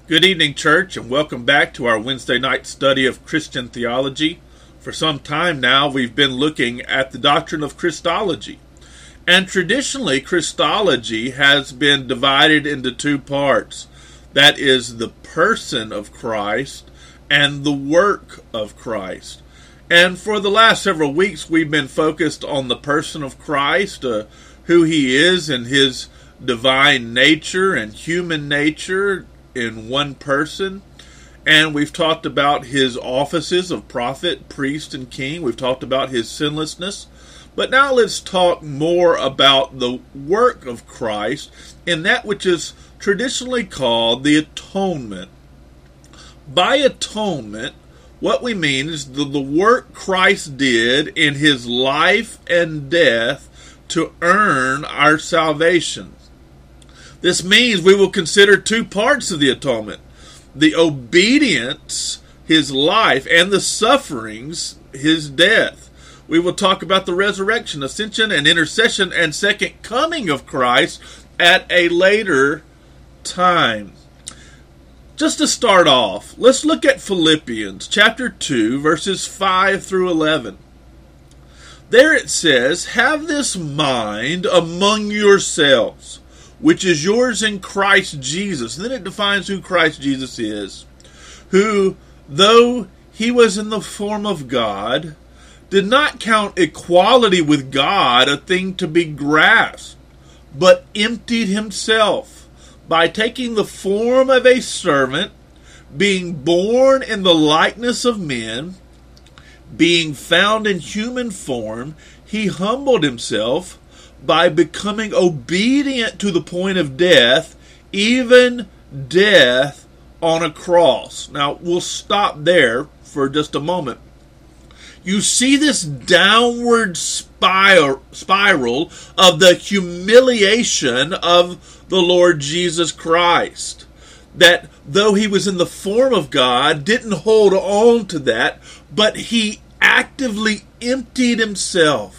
Good evening, church, and welcome back to our Wednesday night study of Christian theology. For some time now, we've been looking at the doctrine of Christology. And traditionally, Christology has been divided into two parts. That is the person of Christ and the work of Christ. And for the last several weeks, we've been focused on the person of Christ, who he is and his divine nature and human nature in one person. And we've talked about his offices of prophet, priest, and king. We've talked about his sinlessness. But now let's talk more about the work of Christ in that which is traditionally called the atonement. By atonement, what we mean is the work Christ did in his life and death to earn our salvation. This means we will consider two parts of the atonement: the obedience, his life, and the sufferings, his death. We will talk about the resurrection, ascension, and intercession and second coming of Christ at a later time. Just to start off, let's look at Philippians chapter 2, verses 5 through 11. There it says, "Have this mind among yourselves, which is yours in Christ Jesus." And then it defines who Christ Jesus is. "Who, though he was in the form of God, did not count equality with God a thing to be grasped, but emptied himself by taking the form of a servant, being born in the likeness of men, being found in human form, he humbled himself by becoming obedient to the point of death, even death on a cross." Now, we'll stop there for just a moment. You see this downward spiral of the humiliation of the Lord Jesus Christ. That though he was in the form of God, didn't hold on to that, but he actively emptied himself.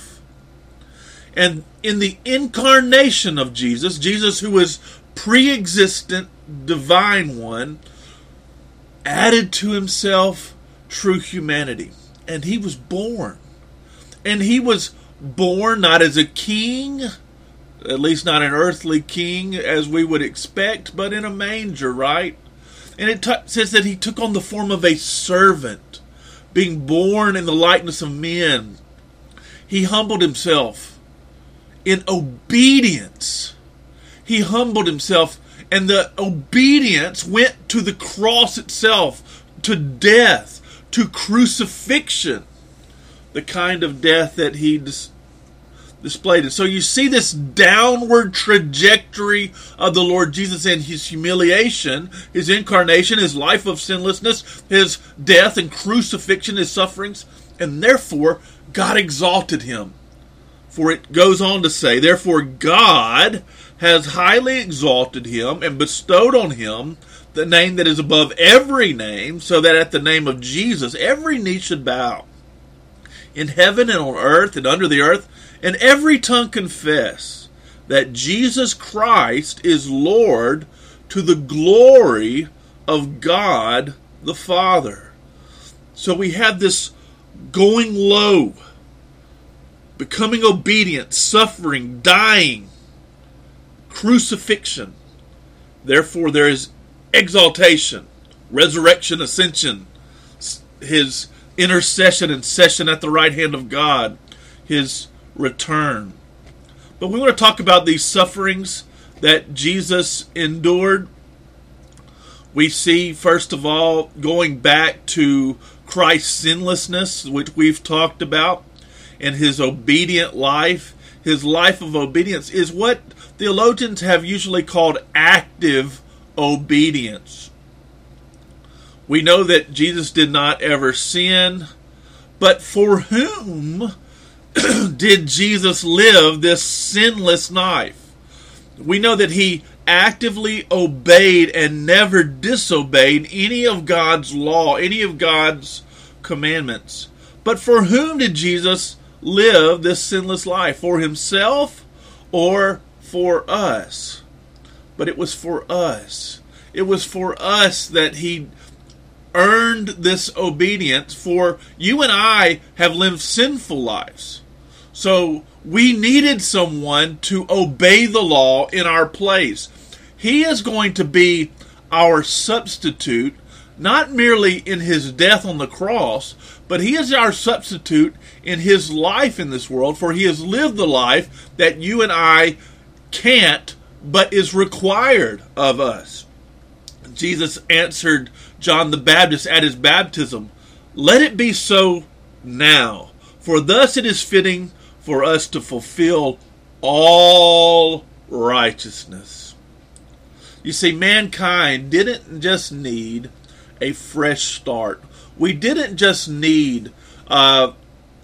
And in the incarnation of Jesus, Jesus who was pre-existent, divine one, added to himself true humanity. And he was born. And he was born not as a king, at least not an earthly king as we would expect, but in a manger, right? And it says that he took on the form of a servant, being born in the likeness of men. He humbled himself. In obedience, he humbled himself, and the obedience went to the cross itself, to death, to crucifixion, the kind of death that he displayed. And so you see this downward trajectory of the Lord Jesus and his humiliation, his incarnation, his life of sinlessness, his death and crucifixion, his sufferings, and therefore God exalted him. For it goes on to say, "Therefore God has highly exalted him and bestowed on him the name that is above every name, so that at the name of Jesus every knee should bow, in heaven and on earth and under the earth, and every tongue confess that Jesus Christ is Lord, to the glory of God the Father." So we have this going low, becoming obedient, suffering, dying, crucifixion. Therefore there is exaltation, resurrection, ascension, his intercession and session at the right hand of God, his return. But we want to talk about these sufferings that Jesus endured. We see, first of all, going back to Christ's sinlessness, which we've talked about, and his obedient life. His life of obedience is what theologians have usually called active obedience. We know that Jesus did not ever sin, but for whom did Jesus live this sinless life? We know that he actively obeyed and never disobeyed any of God's law, any of God's commandments. But for whom did Jesus live this sinless life? For himself or for us? But it was for us. It was for us that he earned this obedience, for you and I have lived sinful lives. So we needed someone to obey the law in our place. He is going to be our substitute, not merely in his death on the cross, but he is our substitute in his life in this world, for he has lived the life that you and I can't, but is required of us. Jesus answered John the Baptist at his baptism, "Let it be so now, for thus it is fitting for us to fulfill all righteousness." You see, mankind didn't just need a fresh start. We didn't just need our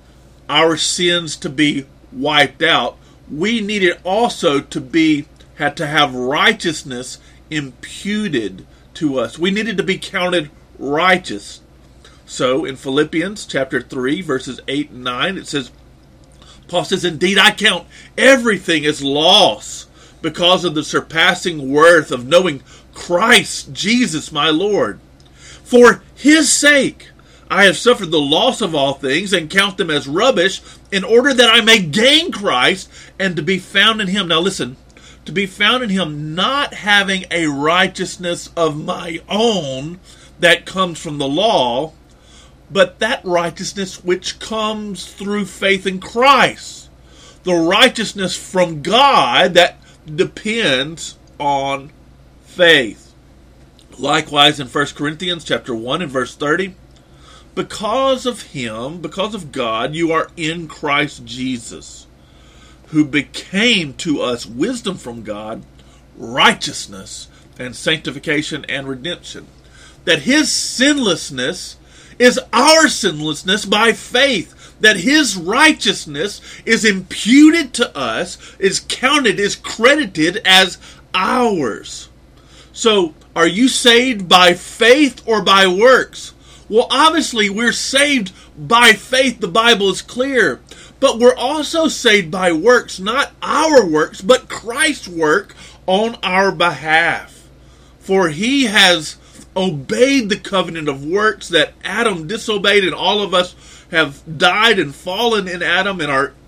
sins to be wiped out. We needed also had to have righteousness imputed to us. We needed to be counted righteous. So in Philippians chapter 3, verses 8 and 9, it says, Paul says, "Indeed, I count everything as loss because of the surpassing worth of knowing Christ Jesus my Lord. For his sake I have suffered the loss of all things and count them as rubbish in order that I may gain Christ and to be found in him." Now listen, to be found in him, not having a righteousness of my own that comes from the law, but that righteousness which comes through faith in Christ. The righteousness from God that depends on faith. Likewise in 1 Corinthians chapter 1 and verse 30, "Because of him, because of God, you are in Christ Jesus, who became to us wisdom from God, righteousness and sanctification and redemption." That his sinlessness is our sinlessness by faith. That his righteousness is imputed to us, is counted, is credited as ours. So, are you saved by faith or by works? Well, obviously, we're saved by faith. The Bible is clear. But we're also saved by works, not our works, but Christ's work on our behalf. For he has obeyed the covenant of works that Adam disobeyed, and all of us have died and fallen in Adam and are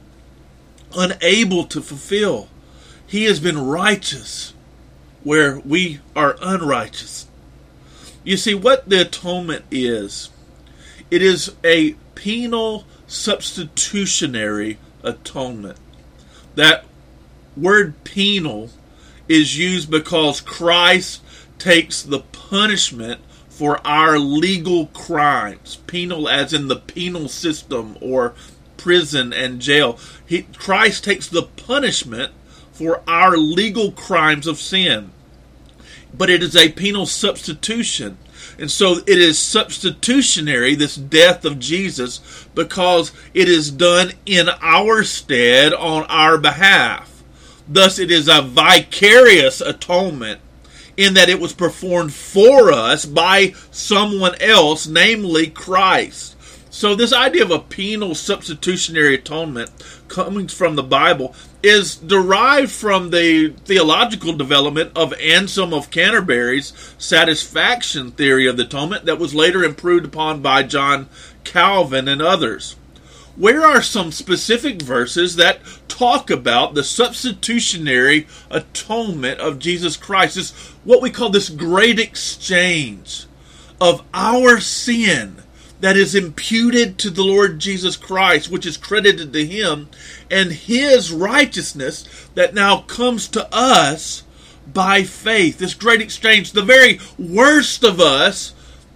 unable to fulfill. He has been righteous where we are unrighteous. You see, what the atonement is, it is a penal substitutionary atonement. That word penal is used because Christ takes the punishment for our legal crimes. Penal as in the penal system or prison and jail. Christ takes the punishment for our legal crimes of sin. But it is a penal substitution. And so it is substitutionary, this death of Jesus, because it is done in our stead on our behalf. Thus it is a vicarious atonement in that it was performed for us by someone else, namely Christ. So this idea of a penal substitutionary atonement coming from the Bible is derived from the theological development of Anselm of Canterbury's satisfaction theory of the atonement that was later improved upon by John Calvin and others. Where are some specific verses that talk about the substitutionary atonement of Jesus Christ? It's what we call this great exchange of our sin that is imputed to the Lord Jesus Christ, which is credited to him, and his righteousness that now comes to us by faith. This great exchange, the very worst of us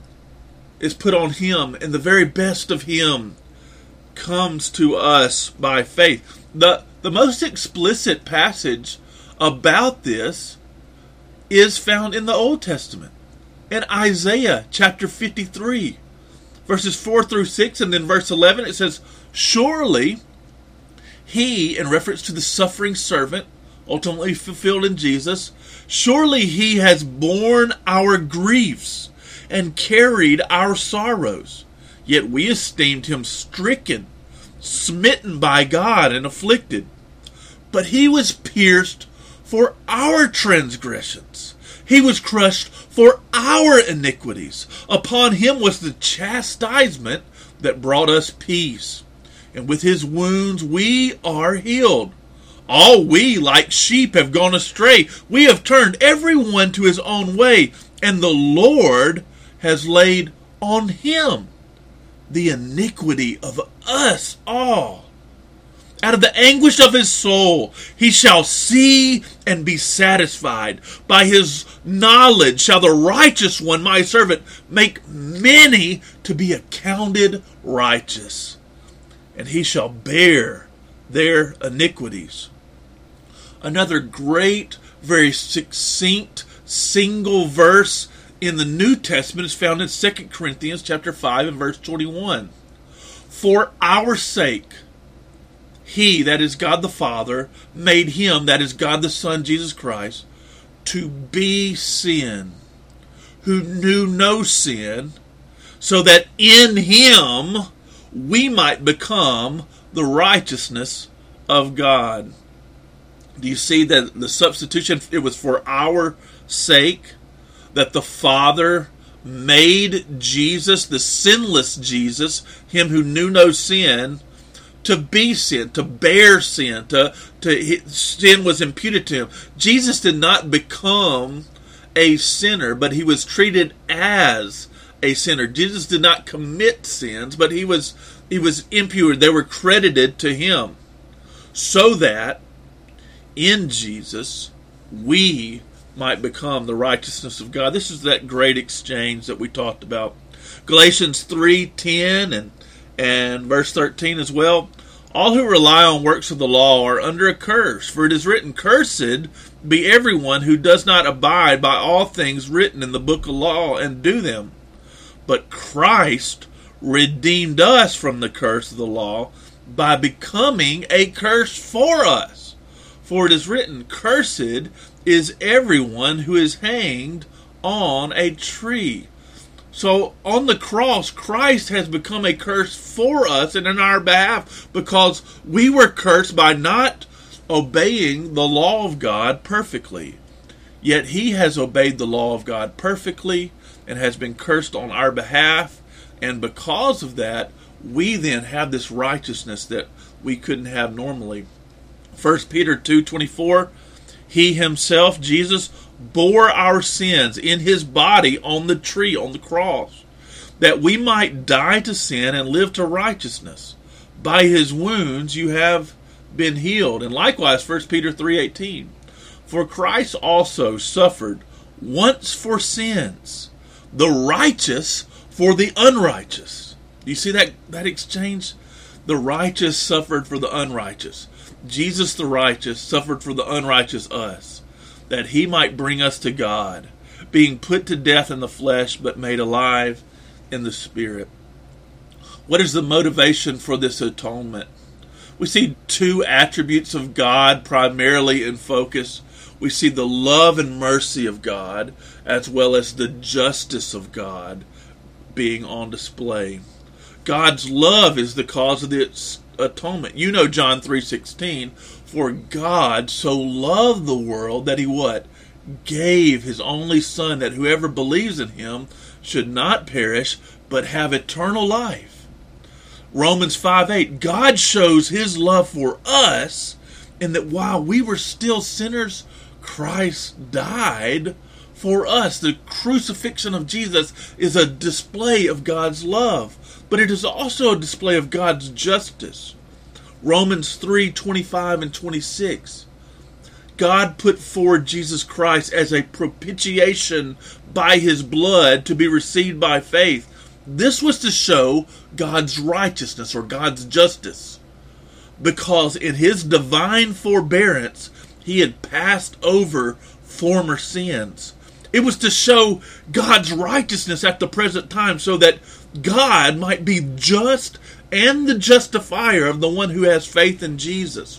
is put on him, and the very best of him comes to us by faith. The most explicit passage about this is found in the Old Testament, in Isaiah chapter 53. Verses 4 through 6, and then verse 11, it says, "Surely he," in reference to the suffering servant, ultimately fulfilled in Jesus, "surely he has borne our griefs and carried our sorrows. Yet we esteemed him stricken, smitten by God, and afflicted. But he was pierced for our transgressions. He was crushed for our iniquities. Upon him was the chastisement that brought us peace. And with his wounds we are healed. All we like sheep have gone astray. We have turned everyone to his own way. And the Lord has laid on him the iniquity of us all. Out of the anguish of his soul he shall see and be satisfied. By his knowledge shall the righteous one, my servant, make many to be accounted righteous. And he shall bear their iniquities. Another great, very succinct, single verse in the New Testament is found in 2 Corinthians chapter 5 and verse 21. For our sake, he, that is God the Father, made him, that is God the Son, Jesus Christ, to be sin, who knew no sin, so that in him we might become the righteousness of God. Do you see that the substitution, it was for our sake, that the Father made Jesus, the sinless Jesus, him who knew no sin, to be sin, to bear sin, sin was imputed to him. Jesus did not become a sinner, but he was treated as a sinner. Jesus did not commit sins, but he was imputed. They were credited to him, so that in Jesus we might become the righteousness of God. This is that great exchange that we talked about. Galatians 3:10 and verse 13 as well. All who rely on works of the law are under a curse, for it is written, Cursed be everyone who does not abide by all things written in the book of law and do them. But Christ redeemed us from the curse of the law by becoming a curse for us. For it is written, Cursed is everyone who is hanged on a tree. So on the cross, Christ has become a curse for us and in our behalf, because we were cursed by not obeying the law of God perfectly. Yet he has obeyed the law of God perfectly and has been cursed on our behalf. And because of that, we then have this righteousness that we couldn't have normally. 1 Peter 2:24, he himself, Jesus, bore our sins in his body on the tree, on the cross, that we might die to sin and live to righteousness. By his wounds you have been healed. And likewise, 1 Peter 3:18, for Christ also suffered once for sins, the righteous for the unrighteous. Do you see that exchange? The righteous suffered for the unrighteous. Jesus the righteous suffered for the unrighteous us, that he might bring us to God, being put to death in the flesh, but made alive in the Spirit. What is the motivation for this atonement? We see two attributes of God primarily in focus. We see the love and mercy of God, as well as the justice of God being on display. God's love is the cause of the atonement. You know John 3:16, for God so loved the world that he what? Gave his only Son, that whoever believes in him should not perish, but have eternal life. Romans 5:8, God shows his love for us in that while we were still sinners, Christ died for us. The crucifixion of Jesus is a display of God's love, but it is also a display of God's justice. Romans 3:25 and 26. God put forward Jesus Christ as a propitiation by his blood to be received by faith. This was to show God's righteousness or God's justice, because in his divine forbearance he had passed over former sins. It was to show God's righteousness at the present time, so that God might be just and the justifier of the one who has faith in Jesus.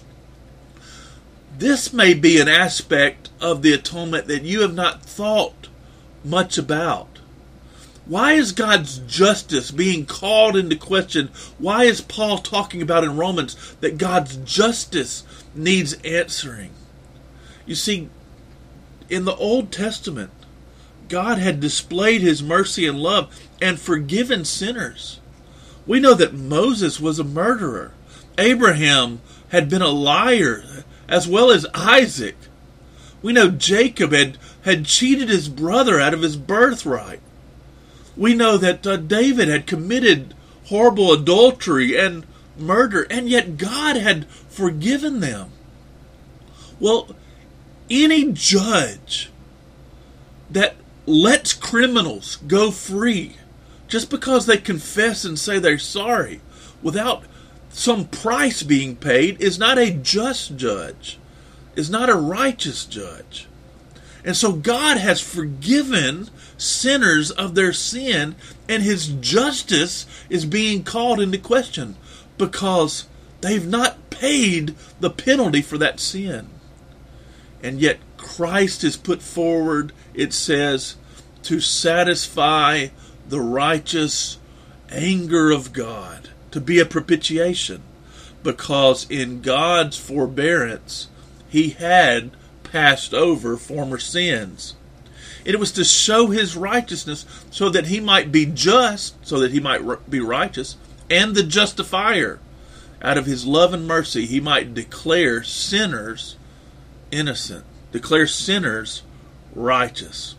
This may be an aspect of the atonement that you have not thought much about. Why is God's justice being called into question? Why is Paul talking about in Romans that God's justice needs answering? You see, in the Old Testament, God had displayed his mercy and love and forgiven sinners. We know that Moses was a murderer. Abraham had been a liar, as well as Isaac. We know Jacob had cheated his brother out of his birthright. We know that David had committed horrible adultery and murder, and yet God had forgiven them. Well, any judge that lets criminals go free just because they confess and say they're sorry without some price being paid is not a just judge, is not a righteous judge. And so God has forgiven sinners of their sin, and his justice is being called into question because they've not paid the penalty for that sin. And yet Christ is put forward, it says, to satisfy the righteous anger of God, to be a propitiation, because in God's forbearance he had passed over former sins. It was to show his righteousness so that he might be just, so that he might be righteous, and the justifier. Out of his love and mercy, he might declare sinners innocent, declare sinners righteous.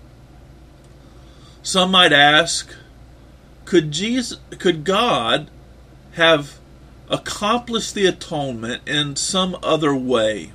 Some might ask, could God have accomplished the atonement in some other way?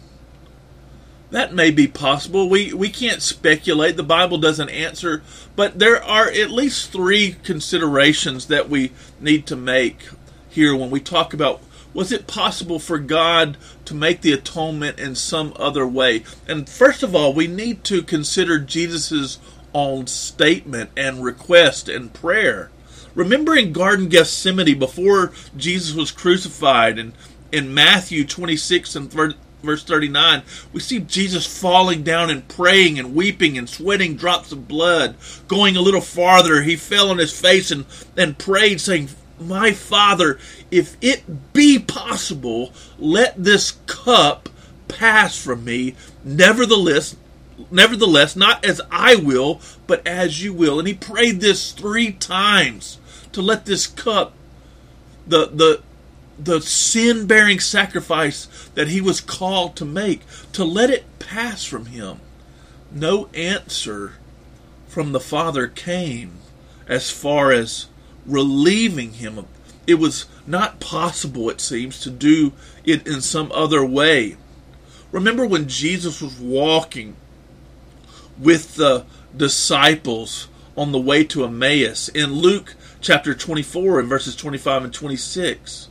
That may be possible. We can't speculate. The Bible doesn't answer. But there are at least three considerations that we need to make here when we talk about, was it possible for God to make the atonement in some other way? And first of all, we need to consider Jesus' own statement and request and prayer. Remember in Garden Gethsemane, before Jesus was crucified, and in Matthew 26 and verse 39, we see Jesus falling down and praying and weeping and sweating drops of blood. Going a little farther, he fell on his face and prayed, saying, "My Father, if it be possible, let this cup pass from me. Nevertheless, not as I will, but as you will." And he prayed this 3 times to let this cup, the sin-bearing sacrifice that he was called to make, to let it pass from him. No answer from the Father came as far as relieving him. It was not possible, it seems, to do it in some other way. Remember when Jesus was walking with the disciples on the way to Emmaus in Luke chapter 24 and verses 25 and 26.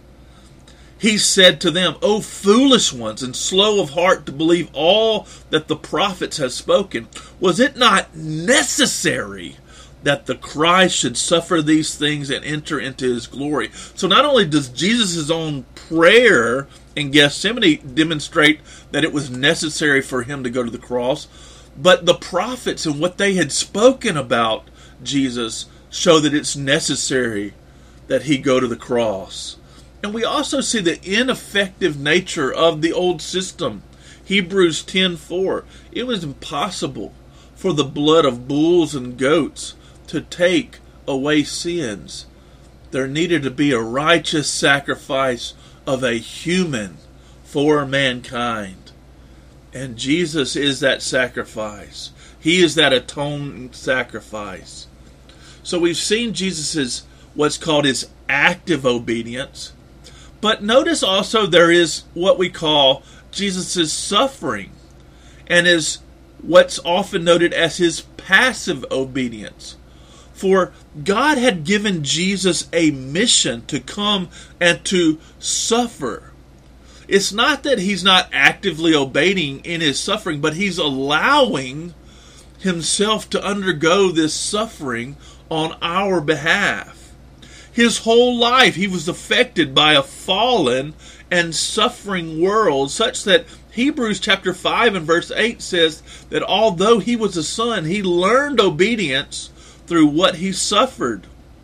He said to them, "O foolish ones, and slow of heart to believe all that the prophets have spoken. Was it not necessary that the Christ should suffer these things and enter into his glory?" So not only does Jesus' own prayer in Gethsemane demonstrate that it was necessary for him to go to the cross, but the prophets and what they had spoken about Jesus show that it's necessary that he go to the cross. And we also see the ineffective nature of the old system. Hebrews 10:4. It was impossible for the blood of bulls and goats to take away sins. There needed to be a righteous sacrifice of a human for mankind. And Jesus is that sacrifice. He is that atoning sacrifice. So we've seen Jesus' what's called his active obedience. But notice also there is what we call Jesus' suffering, and is what's often noted as his passive obedience. For God had given Jesus a mission to come and to suffer. It's not that he's not actively obeying in his suffering, but he's allowing himself to undergo this suffering on our behalf. His whole life he was affected by a fallen and suffering world, such that Hebrews chapter 5 and verse 8 says that although he was a son, he learned obedience through what he suffered.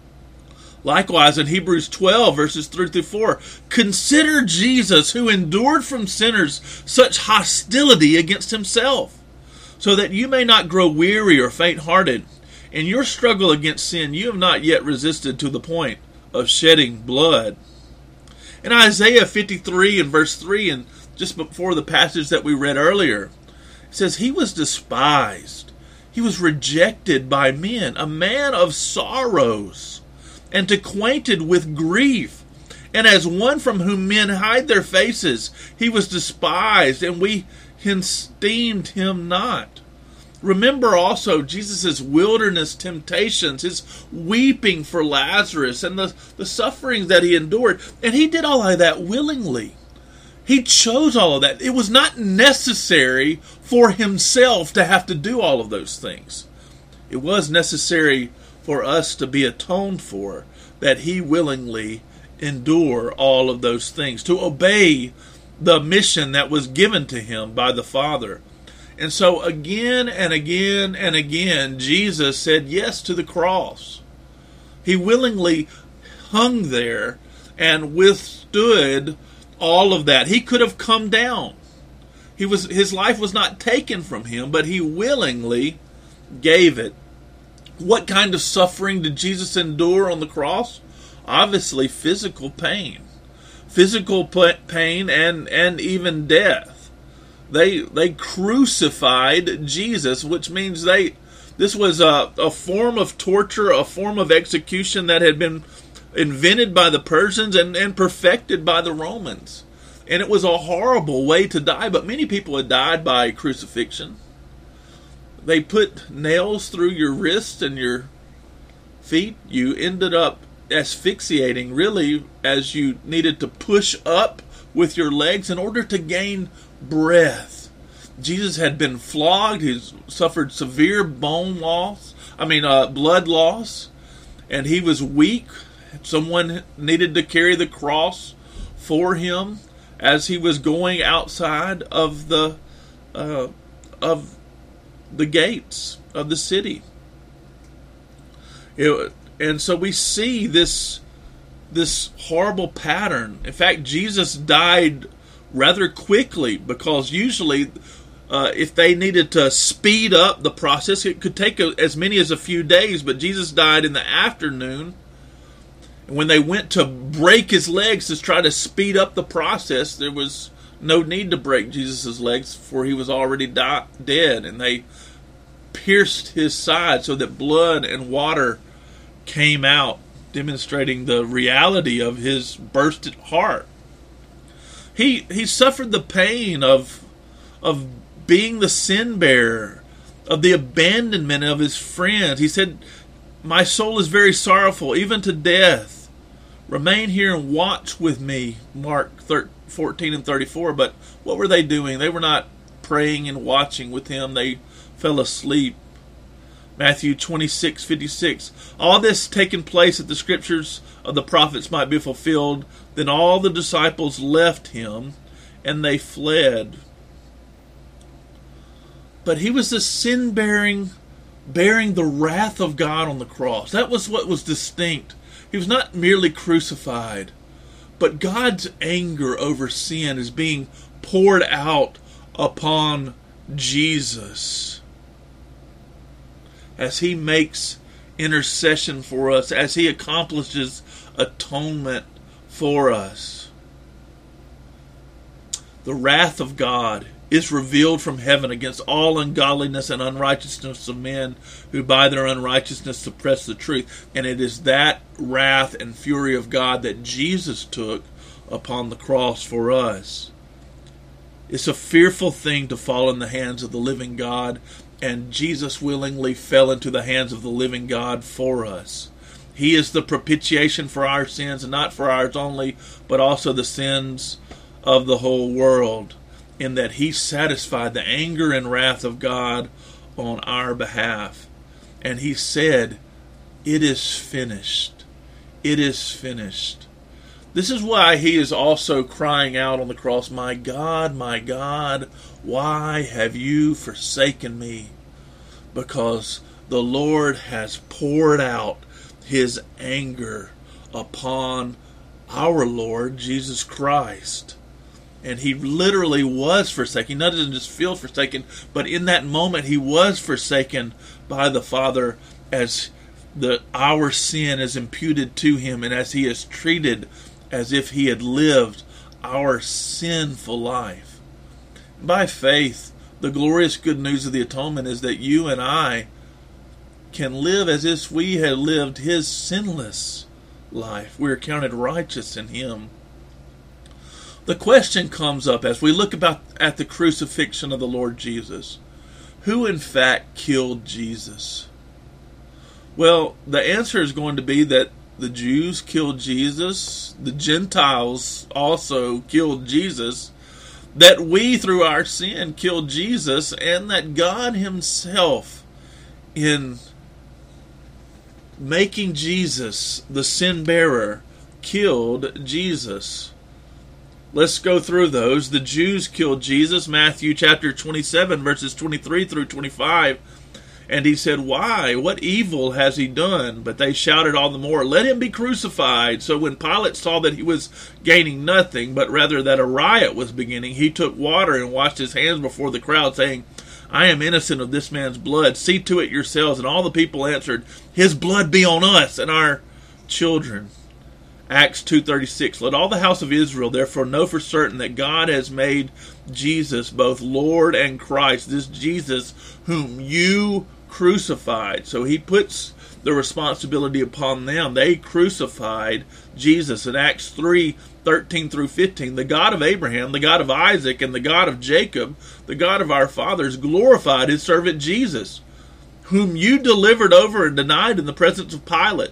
Likewise, in Hebrews 12 verses 3 through 4, consider Jesus, who endured from sinners such hostility against himself, so that you may not grow weary or faint-hearted. In your struggle against sin, you have not yet resisted to the point of shedding blood. In Isaiah 53 and verse 3, and just before the passage that we read earlier, it says, He was despised. He was rejected by men, a man of sorrows, and acquainted with grief. And as one from whom men hide their faces, he was despised, and we esteemed him not. Remember also Jesus' wilderness temptations, his weeping for Lazarus, and the sufferings that he endured. And he did all of that willingly. He chose all of that. It was not necessary for himself to have to do all of those things. It was necessary for us to be atoned for, that he willingly endure all of those things, to obey the mission that was given to him by the Father. And so again and again and again, Jesus said yes to the cross. He willingly hung there and withstood all of that. He could have come down. His life was not taken from him, but he willingly gave it. What kind of suffering did Jesus endure on the cross? Obviously physical pain. Physical pain and even death. They crucified Jesus, which means this was a form of torture, a form of execution that had been invented by the Persians and perfected by the Romans. And it was a horrible way to die, but many people had died by crucifixion. They put nails through your wrists and your feet. You ended up asphyxiating, really, as you needed to push up with your legs in order to gain breath. Jesus had been flogged. He suffered severe blood loss, and he was weak. Someone needed to carry the cross for him as he was going outside of the gates of the city. And so we see this horrible pattern. In fact, Jesus died rather quickly, because usually if they needed to speed up the process, it could take as many as a few days, but Jesus died in the afternoon. And when they went to break his legs to try to speed up the process, there was no need to break Jesus' legs, for he was already dead, and they pierced his side so that blood and water came out, demonstrating the reality of his bursted heart. He suffered the pain of being the sin bearer, of the abandonment of his friends. He said, "My soul is very sorrowful, even to death. Remain here and watch with me," Mark 14 and 34. But what were they doing? They were not praying and watching with him. They fell asleep. Matthew 26:56. All this taking place that the scriptures of the prophets might be fulfilled. Then all the disciples left him and they fled. But he was the sin bearing the wrath of God on the cross. That was what was distinct. He was not merely crucified, but God's anger over sin is being poured out upon Jesus as he makes intercession for us, as he accomplishes atonement for us. The wrath of God is revealed from heaven against all ungodliness and unrighteousness of men who by their unrighteousness suppress the truth. And it is that wrath and fury of God that Jesus took upon the cross for us. It's a fearful thing to fall in the hands of the living God, and Jesus willingly fell into the hands of the living God for us. He is the propitiation for our sins, and not for ours only, but also the sins of the whole world, in that he satisfied the anger and wrath of God on our behalf. And he said, "It is finished. It is finished." This is why he is also crying out on the cross, my God, why have you forsaken me?" Because the Lord has poured out his anger upon our Lord Jesus Christ. And he literally was forsaken. He doesn't just feel forsaken, but in that moment he was forsaken by the Father as our sin is imputed to him, and as he is treated as if he had lived our sinful life. By faith, the glorious good news of the atonement is that you and I can live as if we had lived his sinless life. We are counted righteous in him. The question comes up as we look at the crucifixion of the Lord Jesus. Who in fact killed Jesus? Well, the answer is going to be that the Jews killed Jesus, the Gentiles also killed Jesus, that we through our sin killed Jesus, and that God himself, in making Jesus the sin bearer, killed Jesus. Let's go through those. The Jews killed Jesus, Matthew chapter 27, verses 23 through 25. And he said, "Why? What evil has he done?" But they shouted all the more, "Let him be crucified." So when Pilate saw that he was gaining nothing, but rather that a riot was beginning, he took water and washed his hands before the crowd, saying, "I am innocent of this man's blood. See to it yourselves." And all the people answered, "His blood be on us and our children." Acts 2:36, "Let all the house of Israel therefore know for certain that God has made Jesus both Lord and Christ, this Jesus whom you crucified." So he puts the responsibility upon them. They crucified Jesus. In Acts 3:13 through 15, "The God of Abraham, the God of Isaac, and the God of Jacob, the God of our fathers, glorified his servant Jesus, whom you delivered over and denied in the presence of Pilate,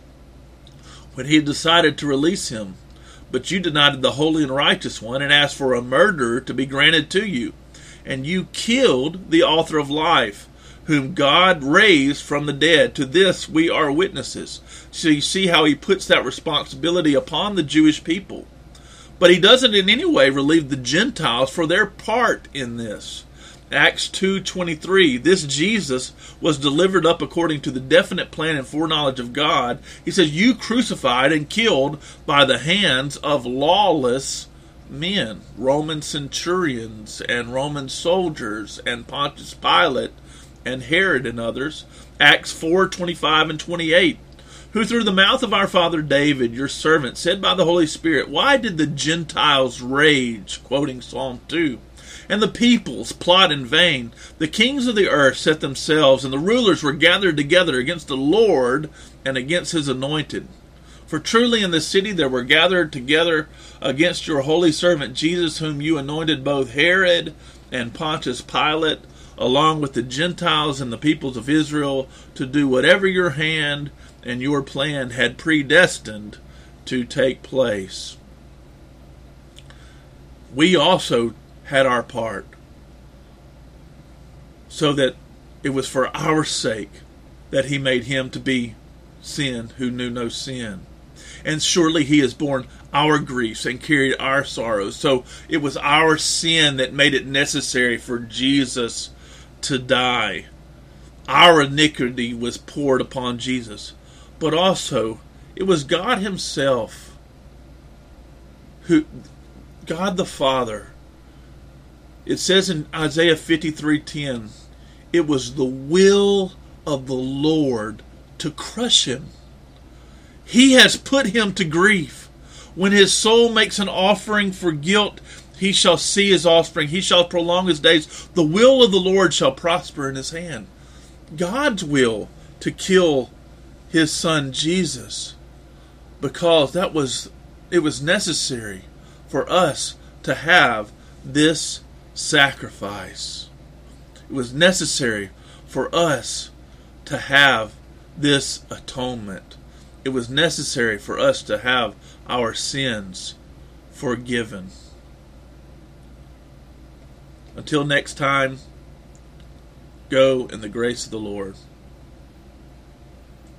when he had decided to release him. But you denied the holy and righteous one, and asked for a murderer to be granted to you. And you killed the author of life, whom God raised from the dead. To this we are witnesses." So you see how he puts that responsibility upon the Jewish people. But he doesn't in any way relieve the Gentiles for their part in this. Acts 2:23, "This Jesus was delivered up according to the definite plan and foreknowledge of God." He says, "You crucified and killed by the hands of lawless men," Roman centurions and Roman soldiers and Pontius Pilate and Herod and others. Acts 4:25 and 28, "Who through the mouth of our father David, your servant, said by the Holy Spirit, why did the Gentiles rage?" Quoting Psalm 2. "And the peoples plot in vain. The kings of the earth set themselves, and the rulers were gathered together against the Lord and against his anointed. For truly in the city there were gathered together against your holy servant Jesus, whom you anointed, both Herod and Pontius Pilate, along with the Gentiles and the peoples of Israel, to do whatever your hand and your plan had predestined to take place." We also had our part, so that it was for our sake that he made him to be sin who knew no sin. And surely he has borne our griefs and carried our sorrows. So it was our sin that made it necessary for Jesus to die. Our iniquity was poured upon Jesus. But also, it was God himself, God the Father. It says in Isaiah 53:10, "It was the will of the Lord to crush him. He has put him to grief. When his soul makes an offering for guilt, he shall see his offspring. He shall prolong his days. The will of the Lord shall prosper in his hand." God's will to kill his son Jesus, because it was necessary for us to have this sacrifice. It was necessary for us to have this atonement. It was necessary for us to have our sins forgiven. Until next time, go in the grace of the Lord.